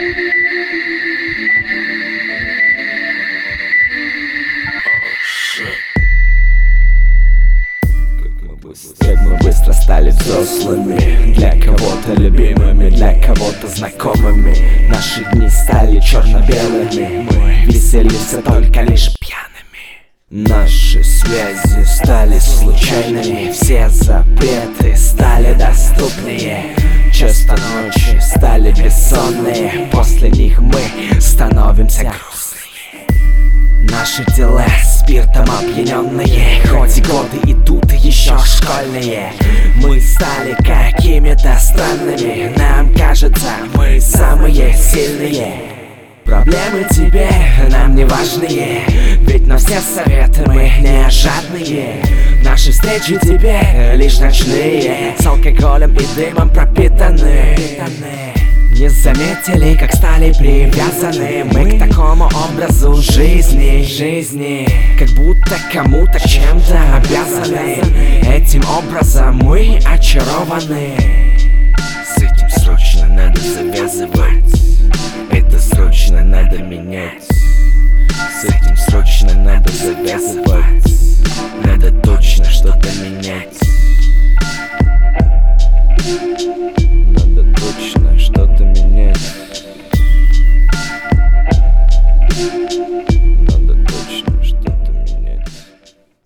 Как мы быстро стали взрослыми, для кого-то любимыми, для кого-то знакомыми. Наши дни стали черно-белыми, мы веселимся только лишь пьяными. Наши связи стали случайными, все запреты стали доступнее. Часто ночи стали бессонные, после них мы становимся грустными. Наши тела спиртом опьяненные, хоть и годы идут еще школьные. Мы стали какими-то странными, нам кажется, мы самые сильные. Проблемы тебе нам не важные, ведь на все советы мы не жадные. Наши встречи тебе лишь ночные, с алкоголем и дымом пропитаны. Не заметили, как стали привязаны мы к такому образу жизни, как будто кому-то чем-то обязаны. Этим образом мы очарованы. С этим срочно надо завязывать, это срочно надо менять. С этим срочно надо завязывать, надо точно что-то менять.